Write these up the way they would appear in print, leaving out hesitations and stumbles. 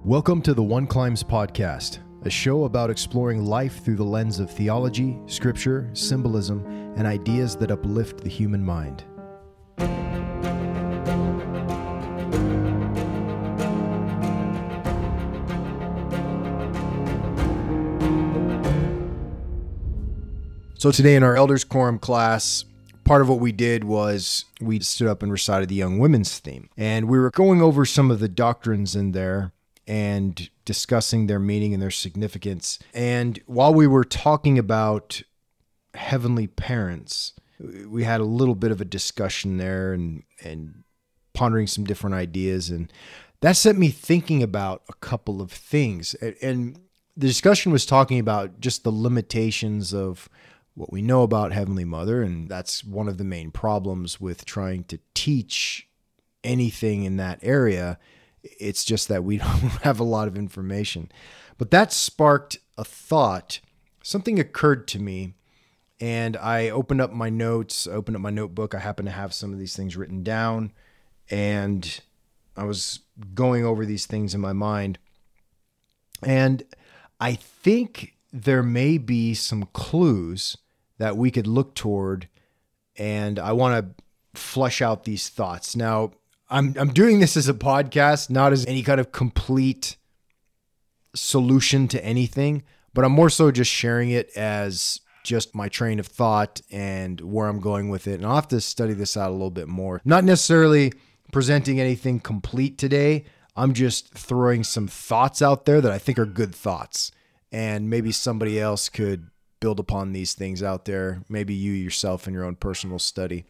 Welcome to the One Climbs podcast, a show about exploring life through the lens of theology, scripture, symbolism, and ideas that uplift the human mind. So today in our Elders Quorum class, part of what we did was we stood up and recited the Young Women's Theme. And we were going over some of the doctrines in there and discussing their meaning and their significance. And while we were talking about heavenly parents, we had a little bit of a discussion there and pondering some different ideas. And that set me thinking about a couple of things. And the discussion was talking about just the limitations of what we know about Heavenly Mother. And that's one of the main problems with trying to teach anything in that area. It's just that we don't have a lot of information. But that sparked a thought. Something occurred to me, and I opened up my notes, opened up my notebook. I happen to have some of these things written down, and I was going over these things in my mind. And I think there may be some clues that we could look toward, and I want to flesh out these thoughts. Now, I'm doing this as a podcast, not as any kind of complete solution to anything, but I'm more so just sharing it as just my train of thought and where I'm going with it. And I'll have to study this out a little bit more. Not necessarily presenting anything complete today. I'm just throwing some thoughts out there that I think are good thoughts. And maybe somebody else could build upon these things out there. Maybe you yourself in your own personal study.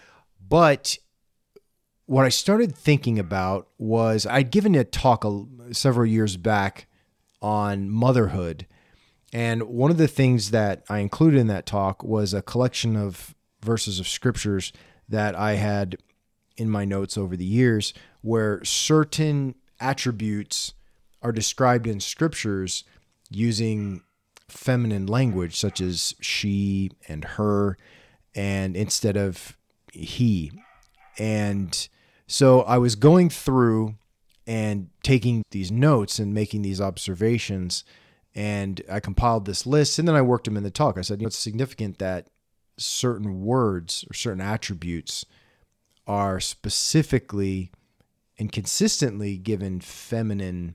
But what I started thinking about was I'd given a talk several years back on motherhood. And one of the things that I included in that talk was a collection of verses of scriptures that I had in my notes over the years where certain attributes are described in scriptures using feminine language, such as she and her, and instead of he. And so I was going through and taking these notes and making these observations, and I compiled this list, and then I worked them in the talk. I said, it's significant that certain words or certain attributes are specifically and consistently given feminine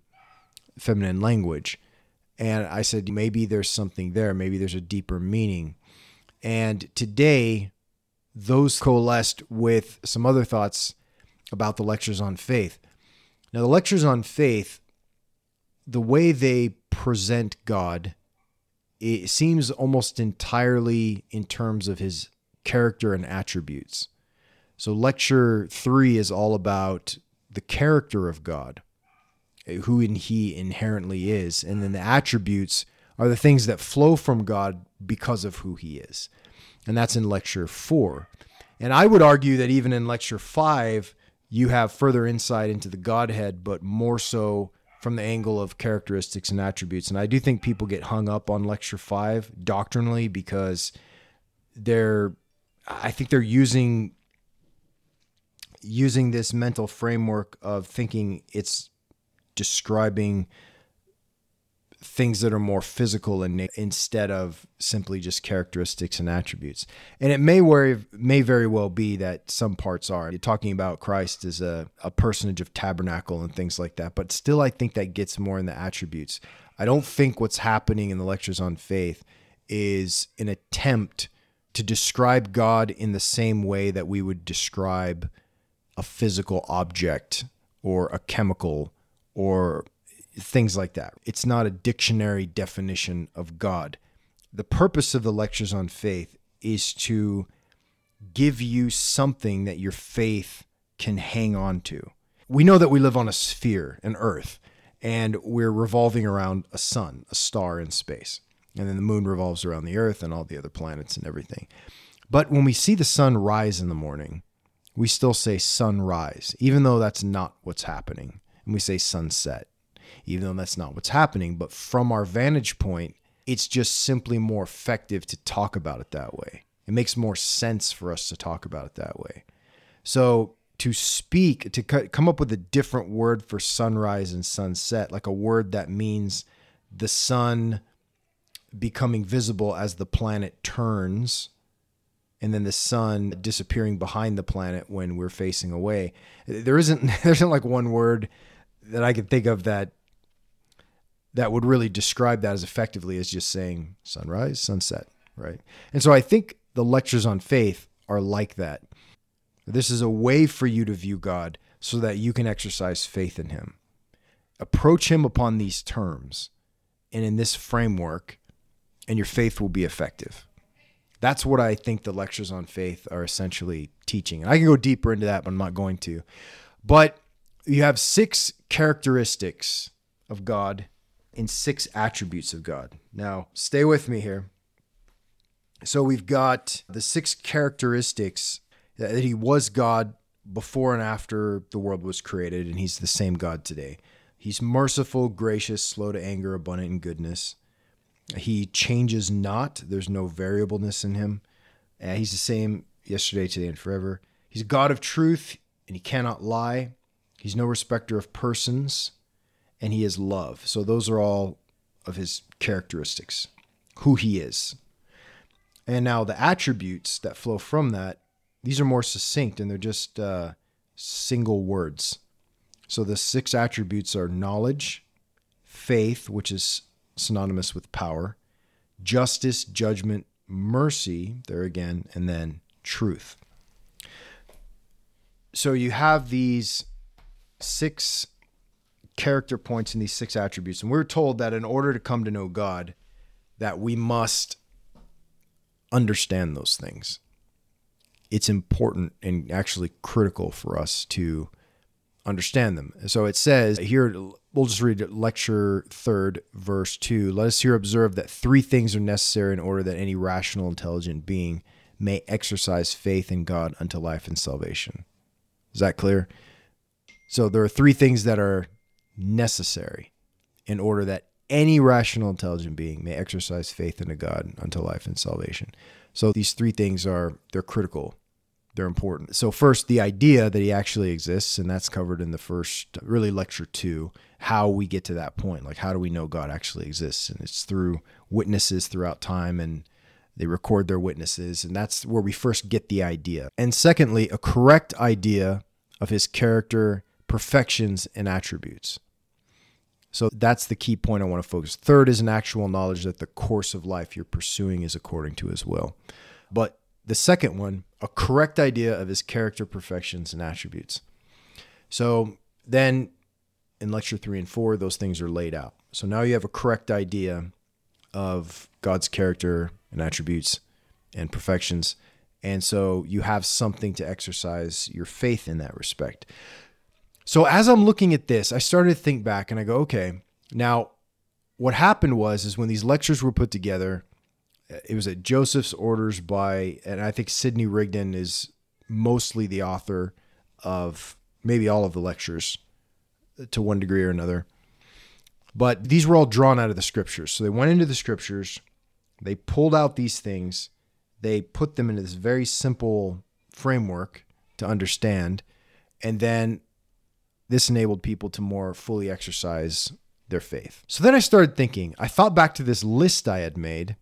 language. And I said, maybe there's something there. Maybe there's a deeper meaning. And today, those coalesced with some other thoughts about the lectures on faith. Now, the lectures on faith, the way they present God, it seems almost entirely in terms of his character and attributes. So lecture 3 is all about the character of God, who he inherently is. And then the attributes are the things that flow from God because of who he is. And that's in lecture 4. And I would argue that even in lecture 5, you have further insight into the Godhead, but more so from the angle of characteristics and attributes. And I do think people get hung up on lecture 5 doctrinally because I think they're using this mental framework of thinking it's describing things that are more physical and instead of simply just characteristics and attributes. And it may very well be that some parts are. You're talking about Christ as a personage of tabernacle and things like that, but still I think that gets more in the attributes. I don't think what's happening in the lectures on faith is an attempt to describe God in the same way that we would describe a physical object or a chemical or things like that. It's not a dictionary definition of God. The purpose of the lectures on faith is to give you something that your faith can hang on to. We know that we live on a sphere, an earth, and we're revolving around a sun, a star in space. And then the moon revolves around the earth and all the other planets and everything. But when we see the sun rise in the morning, we still say sunrise, even though that's not what's happening. And we say sunset, even though that's not what's happening. But from our vantage point, it's just simply more effective to talk about it that way. It makes more sense for us to talk about it that way. So to speak, to come up with a different word for sunrise and sunset, like a word that means the sun becoming visible as the planet turns, and then the sun disappearing behind the planet when we're facing away. There isn't like one word that I can think of that would really describe that as effectively as just saying sunrise, sunset, right? And so I think the lectures on faith are like that. This is a way for you to view God so that you can exercise faith in him. Approach him upon these terms and in this framework, and your faith will be effective. That's what I think the lectures on faith are essentially teaching. And I can go deeper into that, but I'm not going to. But you have 6 characteristics of God and 6 attributes of God. Now, stay with me here. So we've got the 6 characteristics that he was God before and after the world was created, and he's the same God today. He's merciful, gracious, slow to anger, abundant in goodness. He changes not. There's no variableness in him. He's the same yesterday, today, and forever. He's a God of truth, and he cannot lie. He's no respecter of persons, and he is love. So those are all of his characteristics, who he is. And now the attributes that flow from that, these are more succinct, and they're just single words. So the 6 attributes are knowledge, faith, which is synonymous with power, justice, judgment, mercy, there again, and then truth. So you have these 6 character points and these 6 attributes, and we're told that in order to come to know God, that we must understand those things. It's important and actually critical for us to understand them. So it says here, we'll just read lecture 3rd, verse 2. Let us here observe that 3 things are necessary in order that any rational, intelligent being may exercise faith in God unto life and salvation. Is that clear? So there are 3 things that are necessary in order that any rational, intelligent being may exercise faith into God unto life and salvation. So these 3 things they're critical. They're important. So first, the idea that he actually exists, and that's covered in the first, really lecture 2, how we get to that point. Like, how do we know God actually exists? And it's through witnesses throughout time, and they record their witnesses, and that's where we first get the idea. And secondly, a correct idea of his character, perfections, and attributes. So that's the key point I want to focus. Third is an actual knowledge that the course of life you're pursuing is according to his will. But the second one, a correct idea of his character, perfections, and attributes. So then in lecture 3 and 4, those things are laid out. So now you have a correct idea of God's character and attributes and perfections. And so you have something to exercise your faith in that respect. So as I'm looking at this, I started to think back and I go, okay, now what happened is when these lectures were put together, it was at Joseph's orders and I think Sidney Rigdon is mostly the author of maybe all of the lectures to one degree or another. But these were all drawn out of the scriptures. So they went into the scriptures, they pulled out these things, they put them into this very simple framework to understand, and then this enabled people to more fully exercise their faith. So then I started thinking, I thought back to this list I had made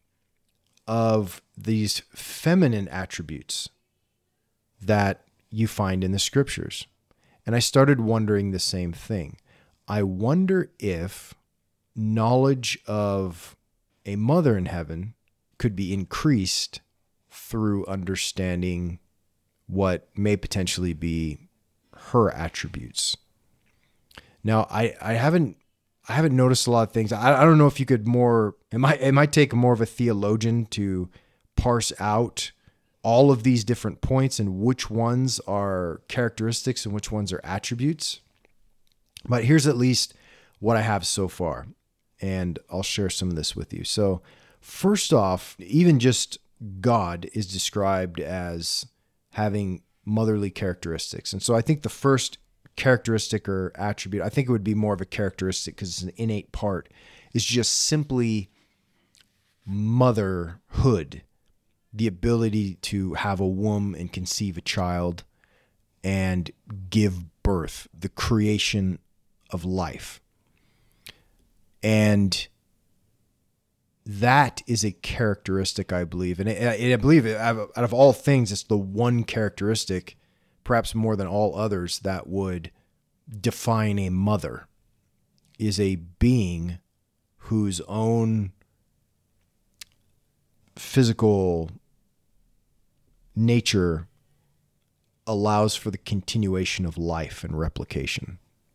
of these feminine attributes that you find in the scriptures. And I started wondering the same thing. I wonder if knowledge of a mother in heaven could be increased through understanding what may potentially be her attributes. Now, I haven't noticed a lot of things. I don't know if you could it might take more of a theologian to parse out all of these different points and which ones are characteristics and which ones are attributes. But here's at least what I have so far, and I'll share some of this with you. So first off, even just God is described as having motherly characteristics. And so I think the first characteristic or attribute, I think it would be more of a characteristic because it's an innate part, is just simply motherhood, the ability to have a womb and conceive a child, and give birth, the creation of life. And that is a characteristic, I believe. And I believe out of all things, it's the one characteristic, perhaps more than all others, that would define a mother, is a being whose own physical nature allows for the continuation of life and replication.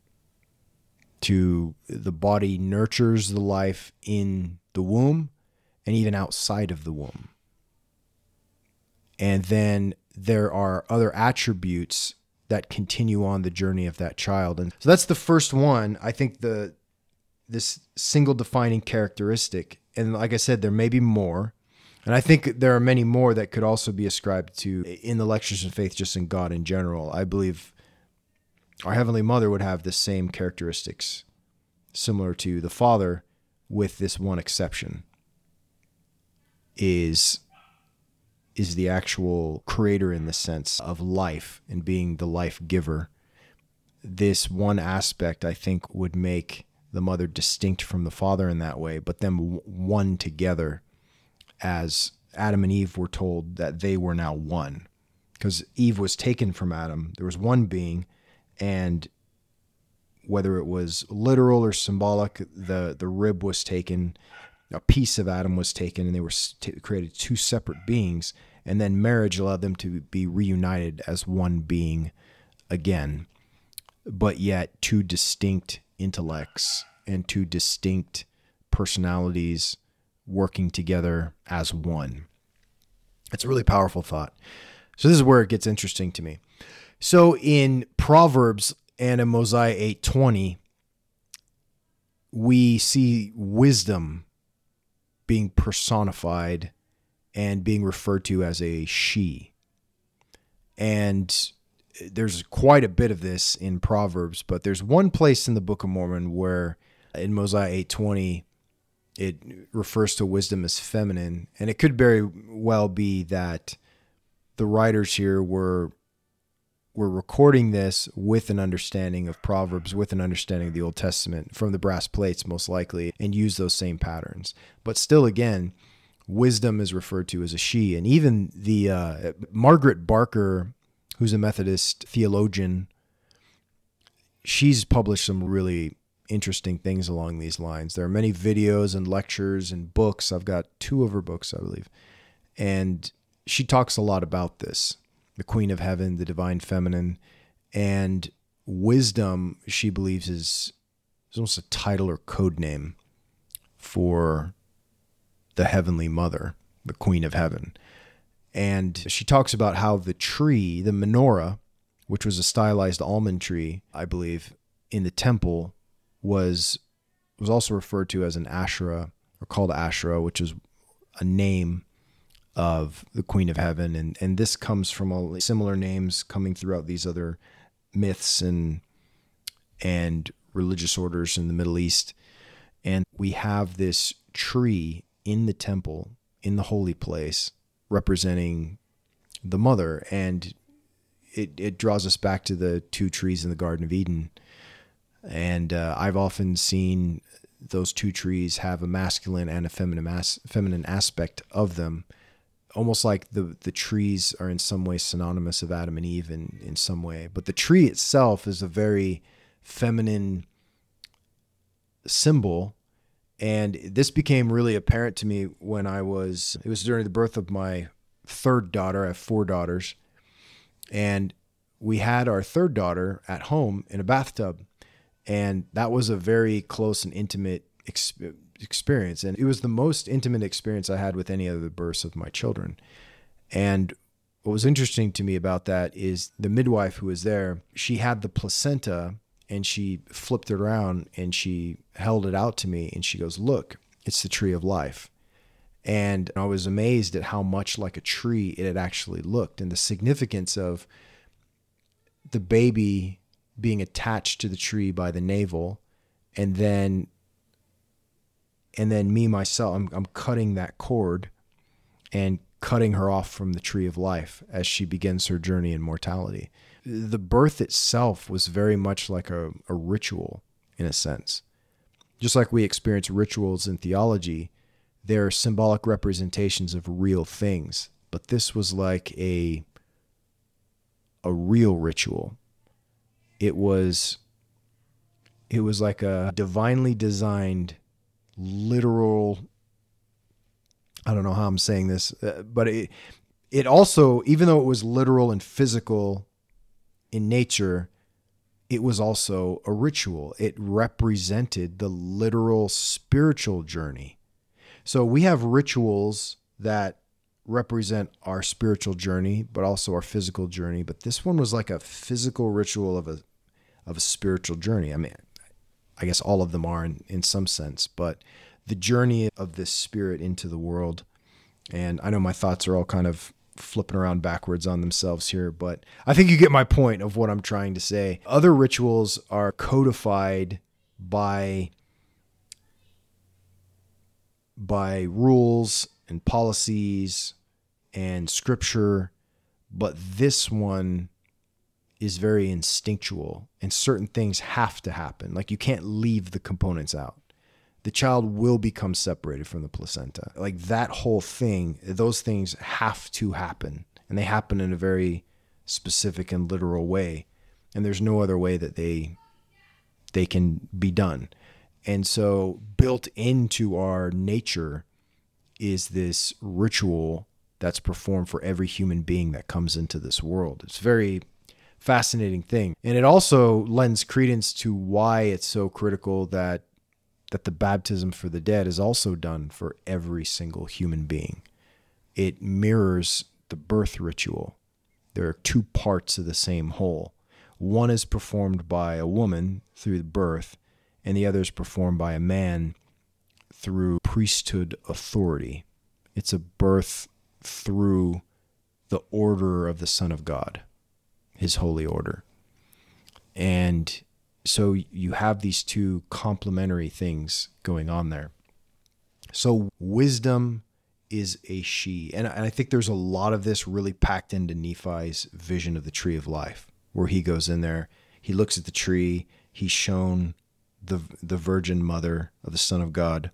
The body nurtures the life in the womb and even outside of the womb. And then there are other attributes that continue on the journey of that child. And so that's the first one. I think this single defining characteristic, and like I said, there may be more. And I think there are many more that could also be ascribed to in the Lectures of Faith, just in God in general. I believe our Heavenly Mother would have the same characteristics similar to the Father, with this one exception, is the actual creator in the sense of life and being the life giver. This one aspect, I think, would make the mother distinct from the Father in that way, but them one together, as Adam and Eve were told that they were now one. Because Eve was taken from Adam. There was one being, and whether it was literal or symbolic, the rib was taken, a piece of Adam was taken, and they were created two separate beings, and then marriage allowed them to be reunited as one being again, but yet two distinct intellects and two distinct personalities working together as one. It's a really powerful thought. So this is where it gets interesting to me. So in Proverbs and in Mosiah 8:20, we see wisdom being personified and being referred to as a she. And there's quite a bit of this in Proverbs, but there's one place in the Book of Mormon where in Mosiah 8:20, it refers to wisdom as feminine. And it could very well be that the writers here were recording this with an understanding of Proverbs, with an understanding of the Old Testament from the brass plates, most likely, and use those same patterns. But still, again, wisdom is referred to as a she. And even the Margaret Barker, who's a Methodist theologian, she's published some really interesting things along these lines. There are many videos and lectures and books. I've got 2 of her books, I believe. And she talks a lot about this. The Queen of Heaven, the Divine Feminine, and wisdom, she believes, is almost a title or code name for the Heavenly Mother, the Queen of Heaven. And she talks about how the tree, the menorah, which was a stylized almond tree, I believe, in the temple, was also referred to as an Asherah, or called Asherah, which is a name of the Queen of Heaven. And this comes from all similar names coming throughout these other myths and religious orders in the Middle East. And we have this tree in the temple, in the holy place, representing the mother. And it draws us back to the 2 trees in the Garden of Eden. And I've often seen those 2 trees have a masculine and a feminine aspect of them, almost like the trees are in some way synonymous of Adam and Eve in some way. But the tree itself is a very feminine symbol. And this became really apparent to me when it was during the birth of my 3rd daughter. I have 4 daughters. And we had our 3rd daughter at home in a bathtub. And that was a very close and intimate experience. And it was the most intimate experience I had with any other births of my children. And what was interesting to me about that is the midwife who was there, she had the placenta and she flipped it around and she held it out to me and she goes, "Look, it's the tree of life." And I was amazed at how much like a tree it had actually looked, and the significance of the baby being attached to the tree by the navel, and then me, myself, I'm cutting that cord and cutting her off from the tree of life as she begins her journey in mortality. the birth itself was very much like a ritual in a sense. Just like we experience rituals in theology, they're symbolic representations of real things. But this was like a real ritual. It was like a divinely designed, literal, I don't know how I'm saying this, but it also, even though it was literal and physical in nature, it was also a ritual. It represented the literal spiritual journey. So we have rituals that represent our spiritual journey, but also our physical journey. But this one was like a physical ritual of a spiritual journey. I mean, I guess all of them are in some sense, but the journey of this spirit into the world. And I know my thoughts are all kind of flipping around backwards on themselves here, but I think you get my point of what I'm trying to say. Other rituals are codified by rules and policies and scripture, but this one is very instinctual, and certain things have to happen. Like, you can't leave the components out. The child will become separated from the placenta. Like, that whole thing, those things have to happen, and they happen in a very specific and literal way. And there's no other way that they can be done. And so built into our nature is this ritual that's performed for every human being that comes into this world. It's a very fascinating thing. And it also lends credence to why it's so critical that the baptism for the dead is also done for every single human being. It mirrors the birth ritual. There are two parts of the same whole. One is performed by a woman through birth, and the other is performed by a man through priesthood authority. It's a birth through the order of the Son of God, his holy order. And so you have these two complementary things going on there. So wisdom is a she. And I think there's a lot of this really packed into Nephi's vision of the tree of life, where he goes in there, he looks at the tree, he's shown the virgin mother of the Son of God,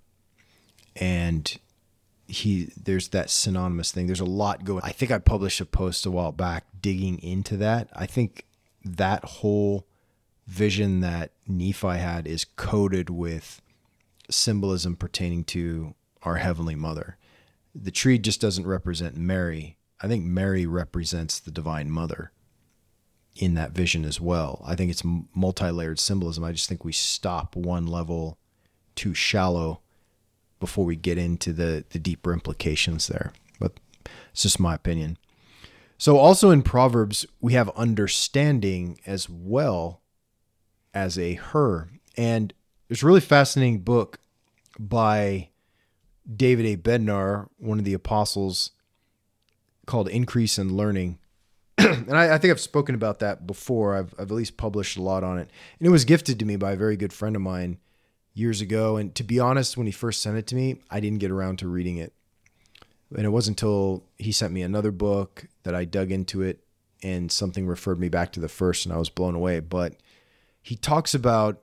and there's that synonymous thing. There's a lot going. I think I published a post a while back digging into that. I think that whole vision that Nephi had is coded with symbolism pertaining to our Heavenly Mother. The tree just doesn't represent Mary. I think Mary represents the Divine Mother in that vision as well. I think it's multi-layered symbolism. I just think we stop one level too shallow before we get into the deeper implications there. But it's just my opinion. So also in Proverbs, we have understanding as well as a her. And there's a really fascinating book by David A. Bednar, one of the apostles, called Increase in Learning. And I think I've spoken about that before. I've at least published a lot on it. And it was gifted to me by a very good friend of mine years ago. And to be honest, when he first sent it to me, I didn't get around to reading it. And it wasn't until he sent me another book that I dug into it, and something referred me back to the first, and I was blown away. But he talks about,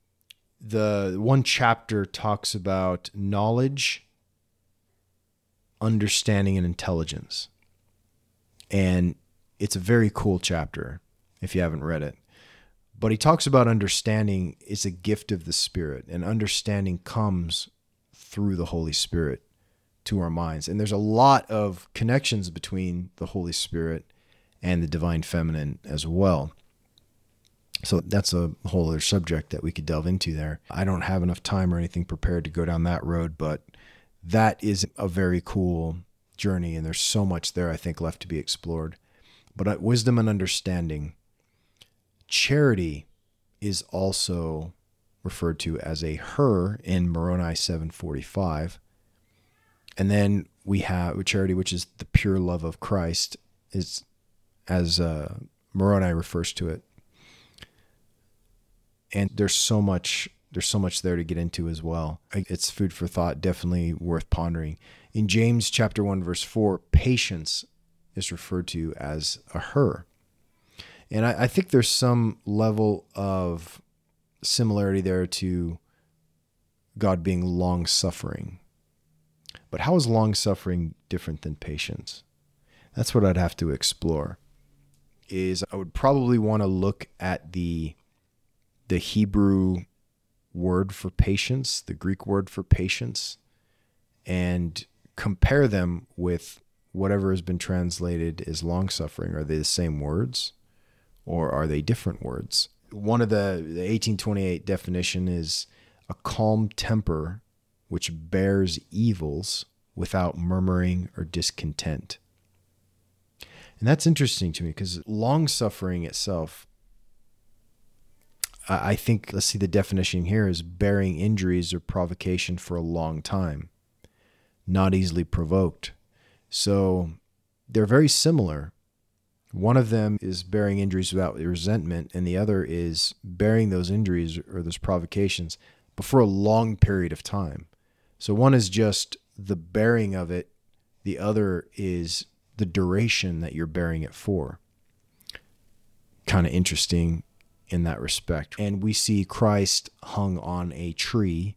the one chapter talks about knowledge, understanding, and intelligence. And it's a very cool chapter if you haven't read it. But he talks about understanding is a gift of the Spirit, and understanding comes through the Holy Spirit to our minds. And there's a lot of connections between the Holy Spirit and the Divine Feminine as well. So that's a whole other subject that we could delve into there. I don't have enough time or anything prepared to go down that road, but that is a very cool journey, and there's so much there, I think, left to be explored. But wisdom and understanding. Charity is also referred to as a her in Moroni 7:45. And then we have charity, which is the pure love of Christ, is as Moroni refers to it. And there's so much there to get into as well. It's food for thought, definitely worth pondering. In James chapter 1, verse 4, patience is referred to as a her. And I think there's some level of similarity there to God being long-suffering. But how is long-suffering different than patience? That's what I'd have to explore. I would probably want to look at the Hebrew word for patience, the Greek word for patience, and compare them with whatever has been translated as long-suffering. Are they the same words, or are they different words? One of the 1828 definition is a calm temper which bears evils without murmuring or discontent. And that's interesting to me because long-suffering itself, I think, let's see, the definition here is bearing injuries or provocation for a long time, not easily provoked. So they're very similar. One of them is bearing injuries without resentment, and the other is bearing those injuries or those provocations, but for a long period of time. So one is just the bearing of it. The other is the duration that you're bearing it for. Kind of interesting in that respect. And we see Christ hung on a tree,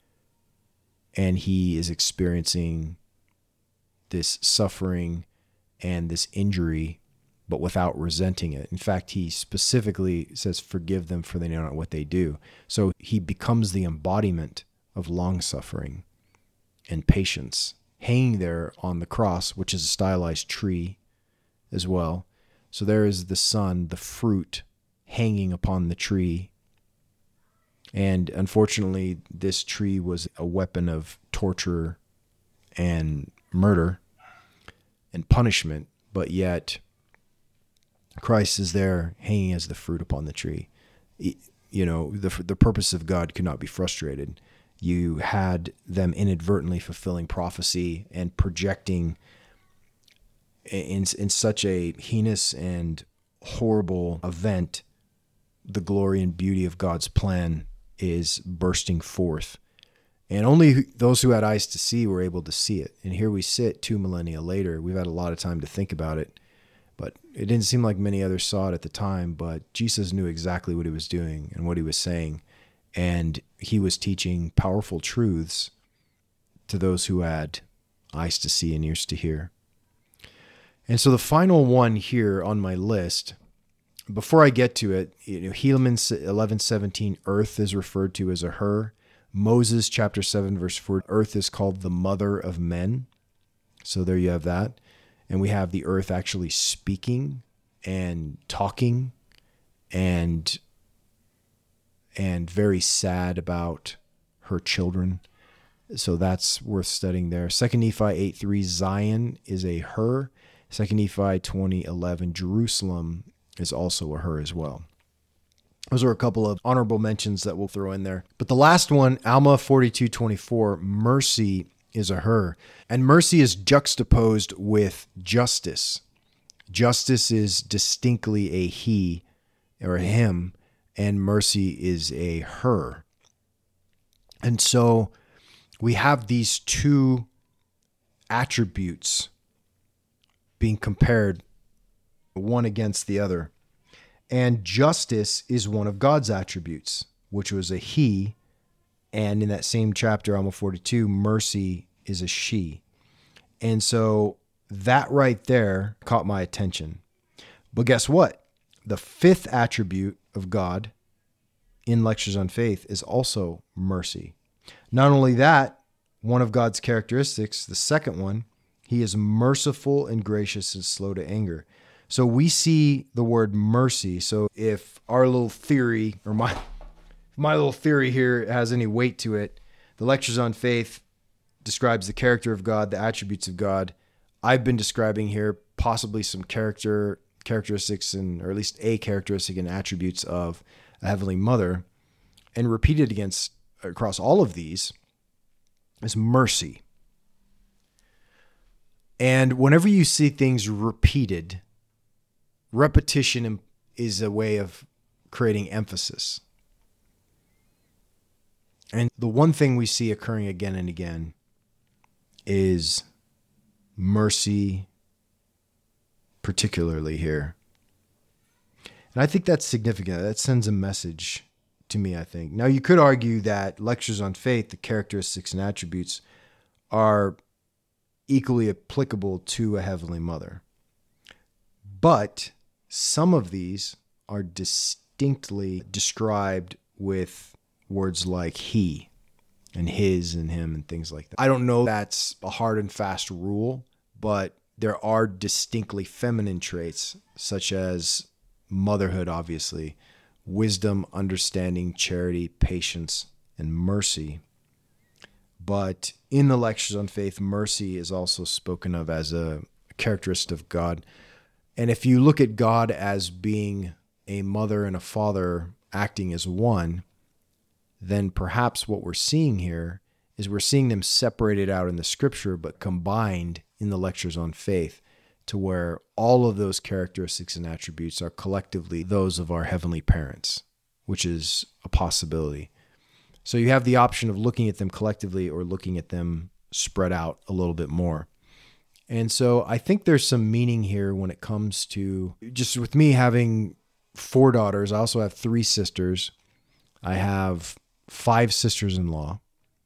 and he is experiencing this suffering and this injury, but without resenting it. In fact, he specifically says, forgive them for they know not what they do. So he becomes the embodiment of long-suffering and patience, hanging there on the cross, which is a stylized tree as well. So there is the Son, the fruit, hanging upon the tree. And unfortunately, this tree was a weapon of torture and murder and punishment, but yet Christ is there hanging as the fruit upon the tree. You know, the purpose of God could not be frustrated. You had them inadvertently fulfilling prophecy and projecting in such a heinous and horrible event, the glory and beauty of God's plan is bursting forth. And only those who had eyes to see were able to see it. And here we sit 2 millennia later. We've had a lot of time to think about it. But it didn't seem like many others saw it at the time, but Jesus knew exactly what he was doing and what he was saying. And he was teaching powerful truths to those who had eyes to see and ears to hear. And so the final one here on my list, before I get to it, Helaman 11:17, earth is referred to as a her. Moses chapter 7, verse 4, earth is called the mother of men. So there you have that. And we have the earth actually speaking and talking and very sad about her children. So that's worth studying there. 2 Nephi 8:3, Zion is a her. 2 Nephi 20:11, Jerusalem is also a her as well. Those are a couple of honorable mentions that we'll throw in there. But the last one, Alma 42:24, mercy is a her. And mercy is juxtaposed with justice. Justice is distinctly a he or a him, and mercy is a her. And so we have these two attributes being compared one against the other. And justice is one of God's attributes, which was a he. And in that same chapter, Alma 42, mercy is a she. And so that right there caught my attention. But guess what? The fifth attribute of God in Lectures on Faith is also mercy. Not only that, one of God's characteristics, the second one, he is merciful and gracious and slow to anger. So we see the word mercy. So if our little theory, or my little theory here has any weight to it, the Lectures on Faith describes the character of God, the attributes of God. I've been describing here possibly some characteristics, or at least a characteristic and attributes of a Heavenly Mother. And repeated across all of these is mercy. And whenever you see things repeated, repetition is a way of creating emphasis. And the one thing we see occurring again and again is mercy, particularly here. And I think that's significant. That sends a message to me, I think. Now, you could argue that Lectures on Faith, the characteristics and attributes, are equally applicable to a Heavenly Mother. But some of these are distinctly described with words like he and his and him and things like that. I don't know that's a hard and fast rule, but there are distinctly feminine traits, such as motherhood, obviously, wisdom, understanding, charity, patience, and mercy. But in the Lectures on Faith, mercy is also spoken of as a characteristic of God. And if you look at God as being a mother and a father acting as one, then perhaps what we're seeing here is we're seeing them separated out in the scripture, but combined in the Lectures on Faith, to where all of those characteristics and attributes are collectively those of our heavenly parents, which is a possibility. So you have the option of looking at them collectively or looking at them spread out a little bit more. And so I think there's some meaning here when it comes to, just with me having 4 daughters, I also have 3 sisters. I have 5 sisters-in-law.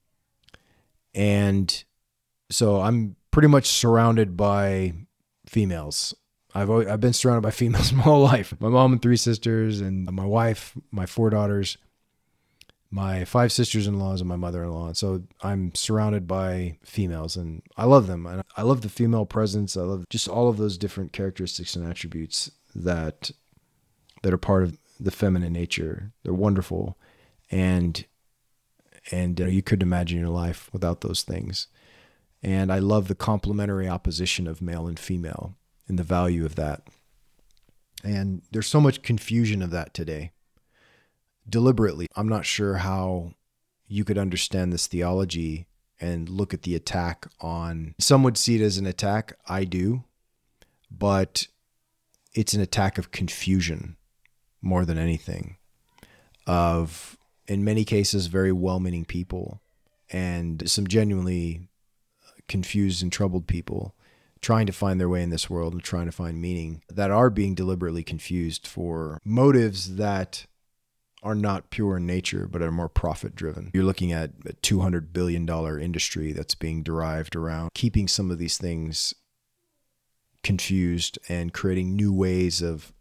And so I'm pretty much surrounded by females. I've been surrounded by females my whole life. My mom and 3 sisters, and my wife, my 4 daughters, my 5 sisters-in-laws, and my mother-in-law. And so I'm surrounded by females, and I love them. And I love the female presence. I love just all of those different characteristics and attributes that are part of the feminine nature. They're wonderful. And you couldn't imagine your life without those things. And I love the complementary opposition of male and female and the value of that. And there's so much confusion of that today. Deliberately, I'm not sure how you could understand this theology and look at the attack on, some would see it as an attack. I do, but it's an attack of confusion more than anything, of, in many cases, very well-meaning people and some genuinely confused and troubled people trying to find their way in this world and trying to find meaning, that are being deliberately confused for motives that are not pure in nature, but are more profit-driven. You're looking at a $200 billion industry that's being derived around keeping some of these things confused and creating new ways of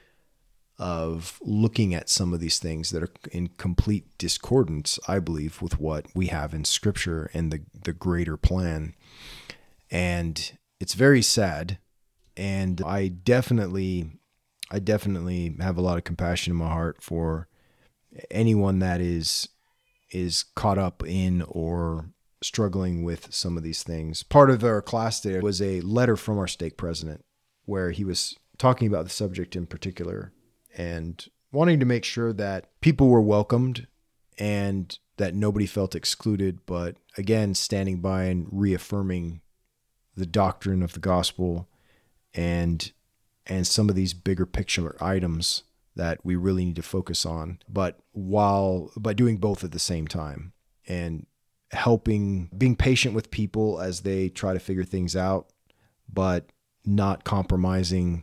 looking at some of these things that are in complete discordance, I believe, with what we have in Scripture and the greater plan. And it's very sad. And I definitely have a lot of compassion in my heart for anyone that is caught up in or struggling with some of these things. Part of our class today was a letter from our stake president where he was talking about the subject in particular and wanting to make sure that people were welcomed and that nobody felt excluded, but again, standing by and reaffirming the doctrine of the gospel and some of these bigger picture items that we really need to focus on, but doing both at the same time and being patient with people as they try to figure things out, but not compromising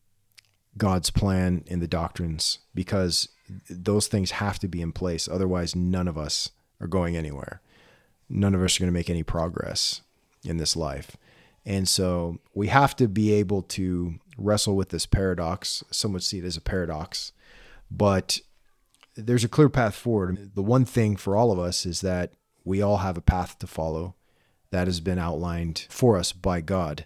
God's plan and the doctrines, because those things have to be in place. Otherwise, none of us are going anywhere. None of us are going to make any progress in this life. And so we have to be able to wrestle with this paradox. Some would see it as a paradox, but there's a clear path forward. The one thing for all of us is that we all have a path to follow that has been outlined for us by God.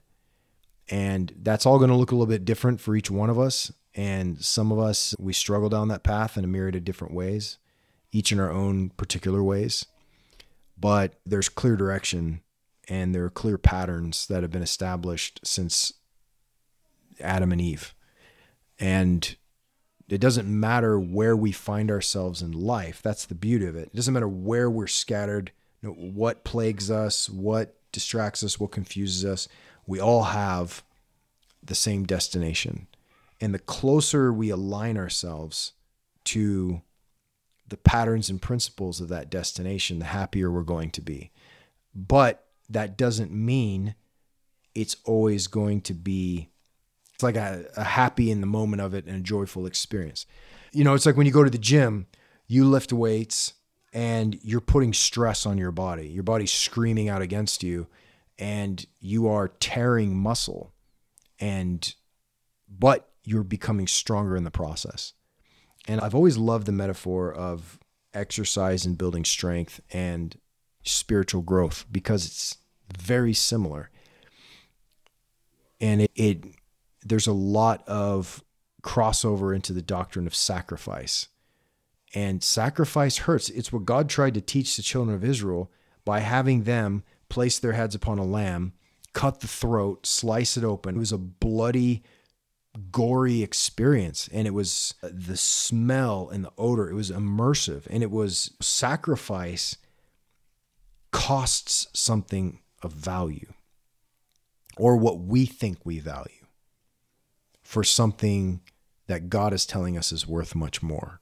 And that's all going to look a little bit different for each one of us. And some of us, we struggle down that path in a myriad of different ways, each in our own particular ways. But there's clear direction and there are clear patterns that have been established since Adam and Eve. And it doesn't matter where we find ourselves in life. That's the beauty of it. It doesn't matter where we're scattered, what plagues us, what distracts us, what confuses us. We all have the same destination. And the closer we align ourselves to the patterns and principles of that destination, the happier we're going to be. But that doesn't mean it's always going to be It's like a happy in the moment of it and a joyful experience. It's like when you go to the gym, you lift weights and you're putting stress on your body. Your body's screaming out against you and you are tearing muscle, but you're becoming stronger in the process. And I've always loved the metaphor of exercise and building strength and spiritual growth because it's very similar. And there's a lot of crossover into the doctrine of sacrifice. And sacrifice hurts. It's what God tried to teach the children of Israel by having them place their heads upon a lamb, cut the throat, slice it open. It was a bloody, gory experience. And it was the smell and the odor. It was immersive. And it was sacrifice costs something of value, or what we think we value, for something that God is telling us is worth much more.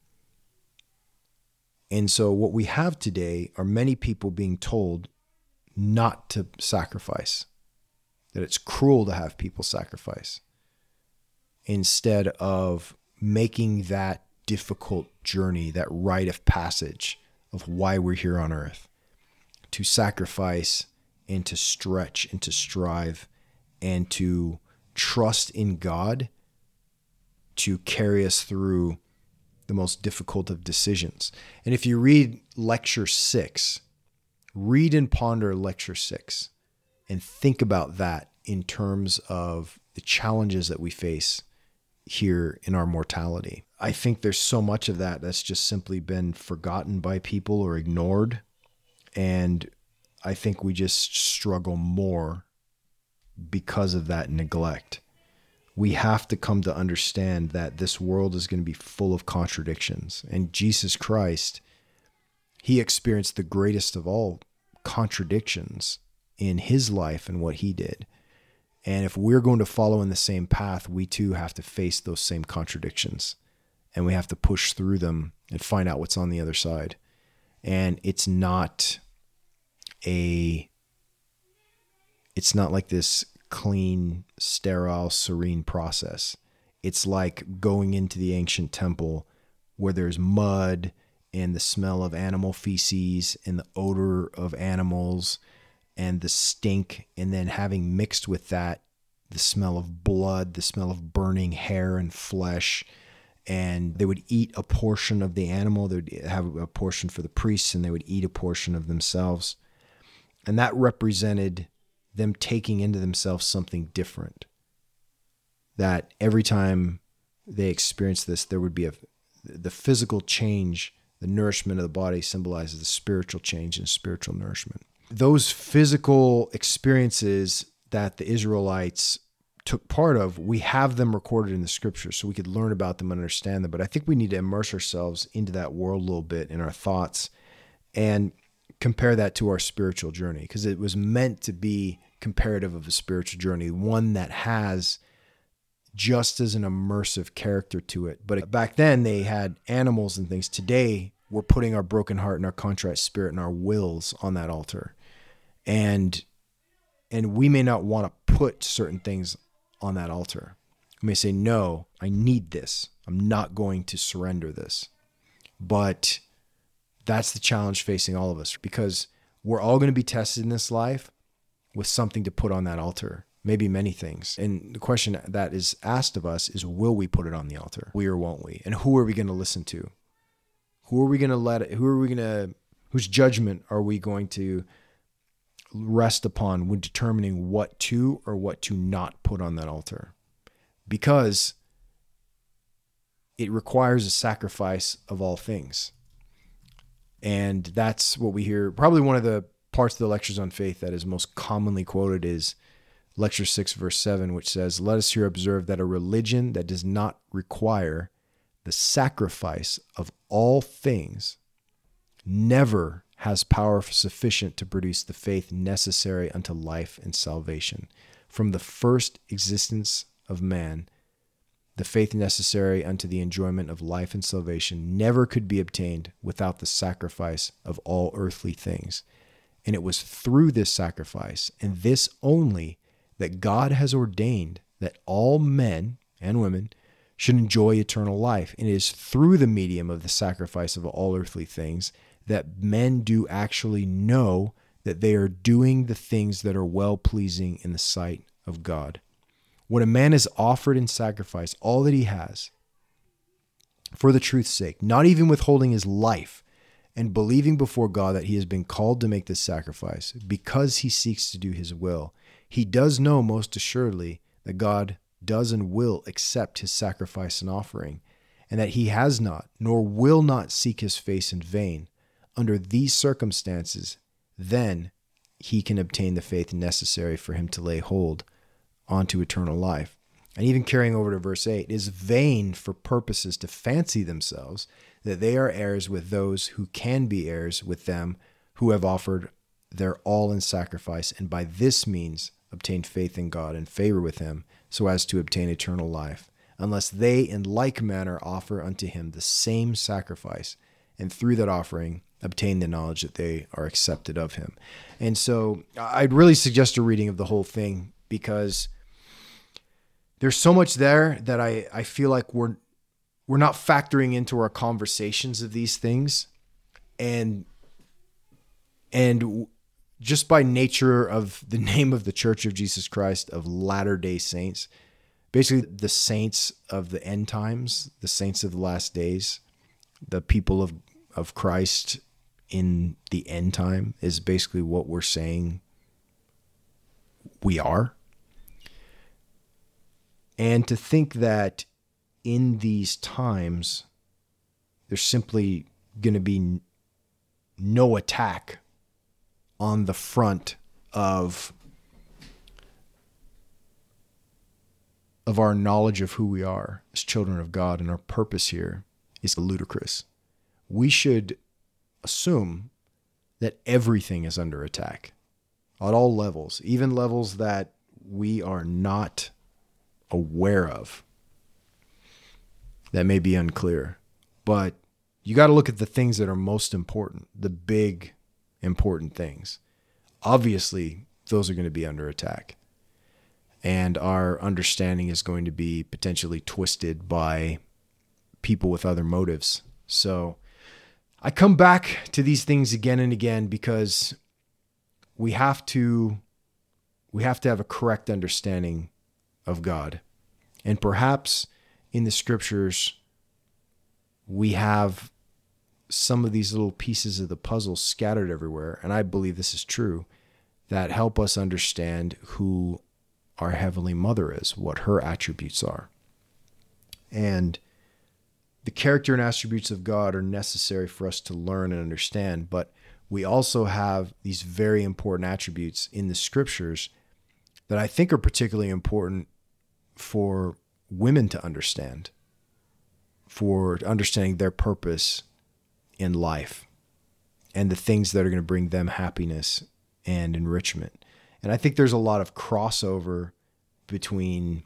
And so what we have today are many people being told not to sacrifice, that it's cruel to have people sacrifice, instead of making that difficult journey, that rite of passage of why we're here on earth, to sacrifice and to stretch and to strive and to trust in God to carry us through the most difficult of decisions. And if you read Lecture 6, read and ponder Lecture 6 and think about that in terms of the challenges that we face here in our mortality. I think there's so much of that that's just simply been forgotten by people or ignored. And I think we just struggle more because of that neglect. We have to come to understand that this world is going to be full of contradictions. And Jesus Christ, he experienced the greatest of all contradictions in his life and what he did. And if we're going to follow in the same path, we too have to face those same contradictions. And we have to push through them and find out what's on the other side. And it's not like this clean, sterile, serene process. It's like going into the ancient temple where there's mud and the smell of animal feces and the odor of animals and the stink, and then having mixed with that the smell of blood, the smell of burning hair and flesh. And they would eat a portion of the animal. They would have a portion for the priests, and they would eat a portion of themselves. And that represented them taking into themselves something different. That every time they experienced this, there would be the physical change, the nourishment of the body symbolizes the spiritual change and spiritual nourishment. Those physical experiences that the Israelites took part of, we have them recorded in the scriptures so we could learn about them and understand them. But I think we need to immerse ourselves into that world a little bit in our thoughts and compare that to our spiritual journey, because it was meant to be comparative of a spiritual journey, one that has just as an immersive character to it. But back then they had animals and things. Today we're putting our broken heart and our contrite spirit and our wills on that altar. And we may not want to put certain things on that altar. We may say, no, I need this. I'm not going to surrender this. But that's the challenge facing all of us, because we're all going to be tested in this life with something to put on that altar, maybe many things. And the question that is asked of us is, will we put it on the altar? We or won't we? And who are we going to listen to? Whose judgment are we going to rest upon when determining what to or what to not put on that altar? Because it requires a sacrifice of all things. And that's what we hear. Probably one of the parts of the lectures on faith that is most commonly quoted is Lecture 6, verse 7, which says, "Let us here observe that a religion that does not require the sacrifice of all things never has power sufficient to produce the faith necessary unto life and salvation. From the first existence of man, the faith necessary unto the enjoyment of life and salvation never could be obtained without the sacrifice of all earthly things. And it was through this sacrifice, and this only, that God has ordained that all men and women should enjoy eternal life. And it is through the medium of the sacrifice of all earthly things that men do actually know that they are doing the things that are well-pleasing in the sight of God. When a man is offered in sacrifice all that he has for the truth's sake, not even withholding his life, and believing before God that he has been called to make this sacrifice because he seeks to do his will, he does know most assuredly that God does and will accept his sacrifice and offering, and that he has not, nor will not seek his face in vain. Under these circumstances, then he can obtain the faith necessary for him to lay hold onto eternal life. And even carrying over to verse 8, it is vain for purposes to fancy themselves that they are heirs with those who can be heirs with them who have offered their all in sacrifice, and by this means obtained faith in God and favor with him, so as to obtain eternal life, unless they in like manner offer unto him the same sacrifice, and through that offering obtain the knowledge that they are accepted of him. And so I'd really suggest a reading of the whole thing, because there's so much there that I feel like we're not factoring into our conversations of these things. And just by nature of the name of the Church of Jesus Christ of Latter-day Saints, basically the saints of the end times, the saints of the last days, the people of Christ in the end time is basically what we're saying we are. And to think that in these times, there's simply going to be no attack on the front of our knowledge of who we are as children of God and our purpose here is ludicrous. We should assume that everything is under attack at all levels, even levels that we are not aware of. That may be unclear, but you got to look at the things that are most important, the big important things. Obviously, those are going to be under attack. And our understanding is going to be potentially twisted by people with other motives. So I come back to these things again and again because we have to have a correct understanding of God. And perhaps in the scriptures, we have some of these little pieces of the puzzle scattered everywhere, and I believe this is true, that help us understand who our Heavenly Mother is, what her attributes are. And the character and attributes of God are necessary for us to learn and understand, but we also have these very important attributes in the scriptures that I think are particularly important for women to understand, for understanding their purpose in life and the things that are going to bring them happiness and enrichment. And I think there's a lot of crossover between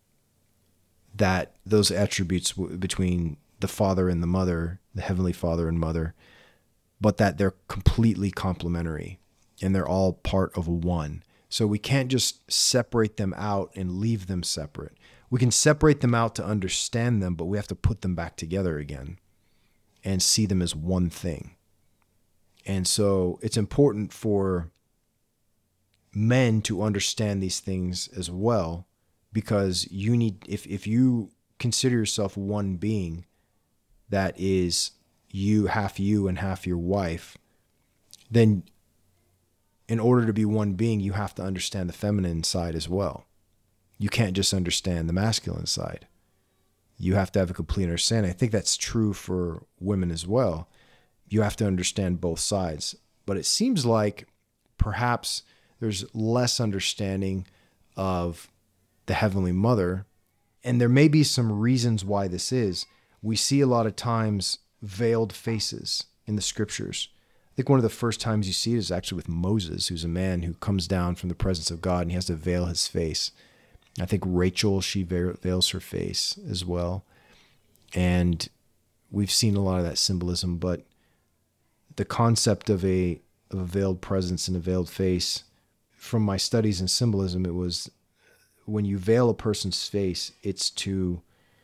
those attributes between the Father and the Mother, the Heavenly Father and Mother, but that they're completely complementary and they're all part of one. So we can't just separate them out and leave them separate. We can separate them out to understand them, but we have to put them back together again and see them as one thing. And so it's important for men to understand these things as well, because you need, if you consider yourself one being that is you and half your wife, then in order to be one being, you have to understand the feminine side as well. You can't just understand the masculine side. You have to have a complete understanding. I think that's true for women as well. You have to understand both sides. But it seems like perhaps there's less understanding of the Heavenly Mother, and there may be some reasons why this is. We see a lot of times veiled faces in the scriptures. I think one of the first times you see it is actually with Moses, who's a man who comes down from the presence of God and he has to veil his face. I think Rachel, she veils her face as well. And we've seen a lot of that symbolism, but the concept of a veiled presence and a veiled face, from my studies in symbolism, it was when you veil a person's face, it's to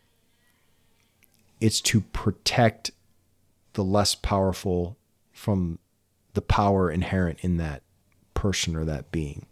protect the less powerful from the power inherent in that person or that being.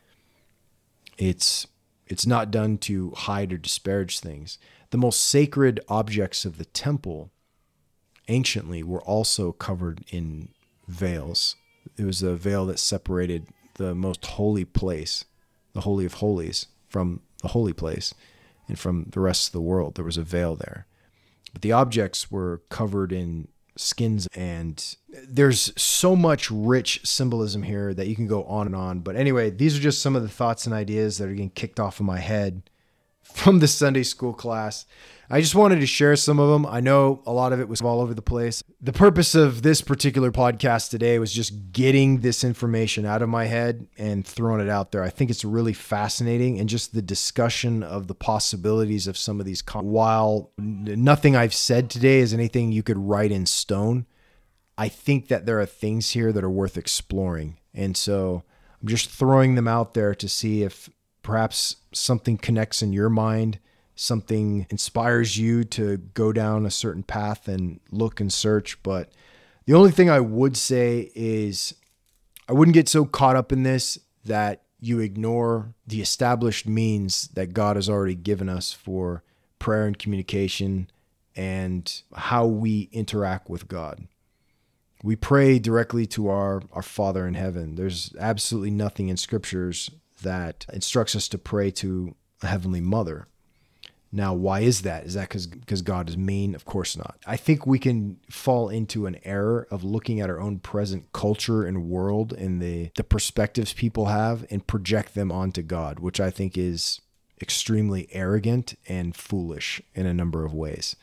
It's not done to hide or disparage things. The most sacred objects of the temple anciently were also covered in veils. It was a veil that separated the most holy place, the Holy of Holies, from the holy place, and from the rest of the world. There was a veil there. But the objects were covered in skins, and there's so much rich symbolism here that you can go on and on. But anyway, these are just some of the thoughts and ideas that are getting kicked off in my head from the Sunday school class. I just wanted to share some of them. I know a lot of it was all over the place. The purpose of this particular podcast today was just getting this information out of my head and throwing it out there. I think it's really fascinating, and just the discussion of the possibilities of some of these. While nothing I've said today is anything you could write in stone, I think that there are things here that are worth exploring. And so I'm just throwing them out there to see if perhaps something connects in your mind, something inspires you to go down a certain path and look and search. But the only thing I would say is I wouldn't get so caught up in this that you ignore the established means that God has already given us for prayer and communication and how we interact with God. We pray directly to our Father in heaven. There's absolutely nothing in scriptures that instructs us to pray to a heavenly mother. Now, why is that? Is that because God is mean? Of course not. I think we can fall into an error of looking at our own present culture and world and the perspectives people have and project them onto God, which I think is extremely arrogant and foolish in a number of ways.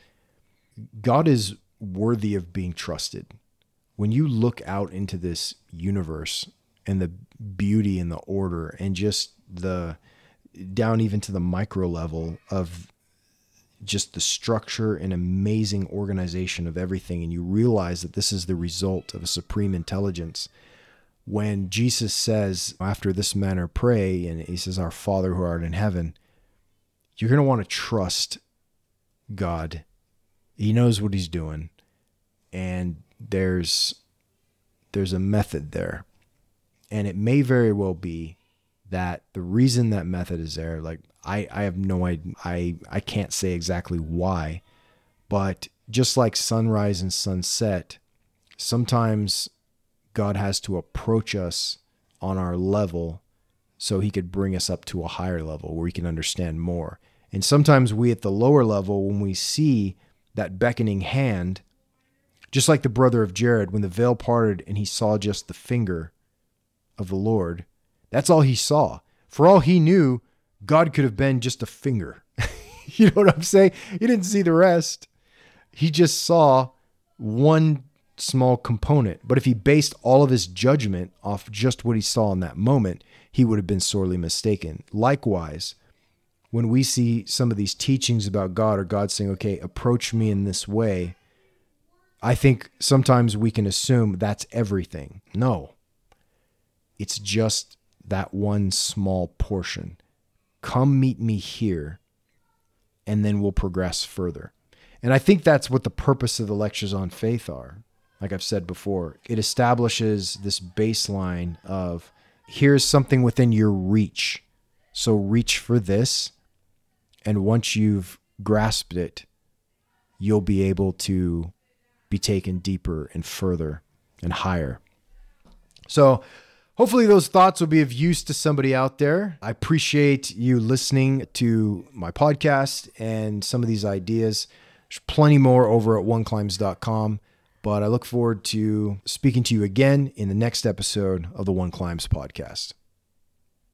God is worthy of being trusted. When you look out into this universe and the beauty and the order and just the down even to the micro level of just the structure and amazing organization of everything, and you realize that this is the result of a supreme intelligence. When Jesus says, after this manner pray, and he says, our Father who art in heaven, you're going to want to trust God. He knows what he's doing, and there's a method there. And it may very well be that the reason that method is there, like I have no idea, I can't say exactly why, but just like sunrise and sunset, sometimes God has to approach us on our level so he could bring us up to a higher level where we can understand more. And sometimes we at the lower level, when we see that beckoning hand, just like the brother of Jared, when the veil parted and he saw just the finger of the Lord, that's all he saw. For all he knew, God could have been just a finger. You know what I'm saying? He didn't see the rest. He just saw one small component. But if he based all of his judgment off just what he saw in that moment, he would have been sorely mistaken. Likewise, when we see some of these teachings about God, or God saying, okay, approach me in this way, I think sometimes we can assume that's everything. No, it's just that one small portion. Come meet me here, and then we'll progress further. And I think that's what the purpose of the lectures on faith are. Like I've said before, it establishes this baseline of here's something within your reach. So reach for this. And once you've grasped it, you'll be able to be taken deeper and further and higher. So hopefully those thoughts will be of use to somebody out there. I appreciate you listening to my podcast and some of these ideas. There's plenty more over at oneclimbs.com, but I look forward to speaking to you again in the next episode of the One Climbs podcast.